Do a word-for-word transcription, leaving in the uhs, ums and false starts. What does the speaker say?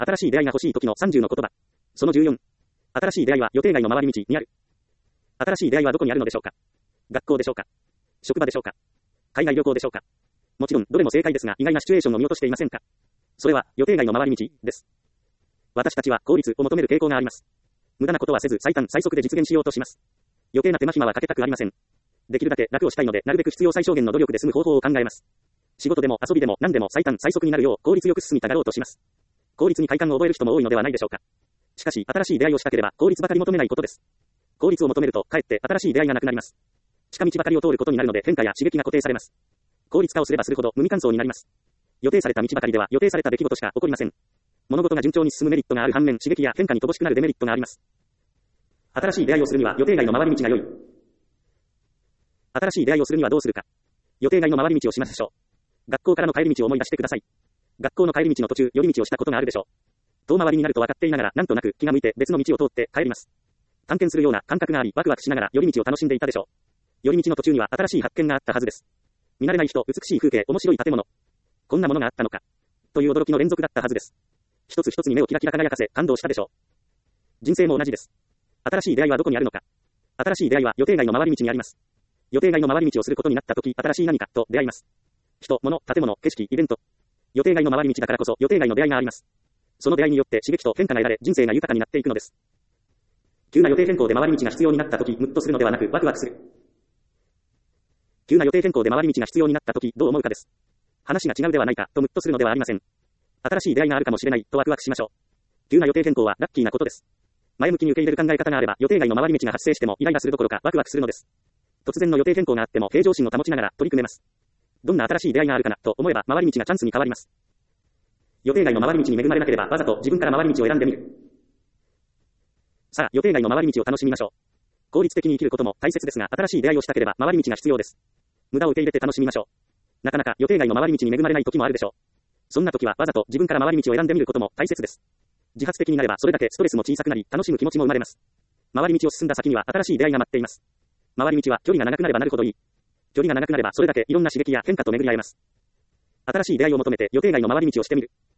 新しい出会いが欲しい時のさんじゅうの言葉。そのじゅうよん。新しい出会いは予定外の回り道にある。新しい出会いはどこにあるのでしょうか。学校でしょうか。職場でしょうか。海外旅行でしょうか。もちろん、どれも正解ですが、意外なシチュエーションを見落としていませんか。それは、予定外の回り道です。私たちは効率を求める傾向があります。無駄なことはせず、最短最速で実現しようとします。余計な手間暇はかけたくありません。できるだけ楽をしたいので、なるべく必要最小限の努力で済む方法を考えます。仕事でも遊びでも何でも最短最速になるよう効率よく進みたがろうとします。効率に快感を覚える人も多いのではないでしょうか。しかし、新しい出会いをしたければ効率ばかり求めないことです。効率を求めると、かえって新しい出会いがなくなります。近道ばかりを通ることになるので変化や刺激が固定されます。効率化をすればするほど無味乾燥になります。予定された道ばかりでは予定された出来事しか起こりません。物事が順調に進むメリットがある反面、刺激や変化に乏しくなるデメリットがあります。新しい出会いをするには予定外の回り道が良い。新しい出会いをするにはどうするか。予定外の回り道をしましょう。学校からの帰り道を思い出してください。学校の帰り道の途中、寄り道をしたことがあるでしょう。遠回りになると分かっていながら、なんとなく気が向いて別の道を通って帰ります。探検するような感覚があり、ワクワクしながら寄り道を楽しんでいたでしょう。寄り道の途中には新しい発見があったはずです。見慣れない人、美しい風景、面白い建物。こんなものがあったのか。という驚きの連続だったはずです。一つ一つに目をキラキラ輝かせ、感動したでしょう。人生も同じです。新しい出会いはどこにあるのか。新しい出会いは予定外の回り道にあります。予定外の回り道をすることになったとき、新しい何かと出会います。人、物、建物、景色、イベント。予定外の回り道だからこそ予定外の出会いがあります。その出会いによって刺激と変化が得られ、人生が豊かになっていくのです。急な予定変更で回り道が必要になったとき、ムッとするのではなく、ワクワクする。急な予定変更で回り道が必要になったとき、どう思うかです。話が違うではないか、とムッとするのではありません。新しい出会いがあるかもしれない、とワクワクしましょう。急な予定変更はラッキーなことです。前向きに受け入れる考え方があれば、予定外の回り道が発生してもイライラするどころかワクワクするのです。突然の予定変更があっても平常心を保ちながら取り組めます。どんな新しい出会いがあるかな、と思えば回り道がチャンスに変わります。予定外の回り道に恵まれなければ、わざと自分から回り道を選んでみる。さあ、予定外の回り道を楽しみましょう。効率的に生きることも大切ですが、新しい出会いをしたければ回り道が必要です。無駄を受け入れて楽しみましょう。なかなか予定外の回り道に恵まれない時もあるでしょう。そんな時はわざと自分から回り道を選んでみることも大切です。自発的になればそれだけストレスも小さくなり、楽しむ気持ちも生まれます。回り道を進んだ先には新しい出会いが待っています。回り道は距離が長くなればなるほどいい。距離が長くなればそれだけいろんな刺激や変化と巡り合えます。新しい出会いを求めて予定外の回り道をしてみる。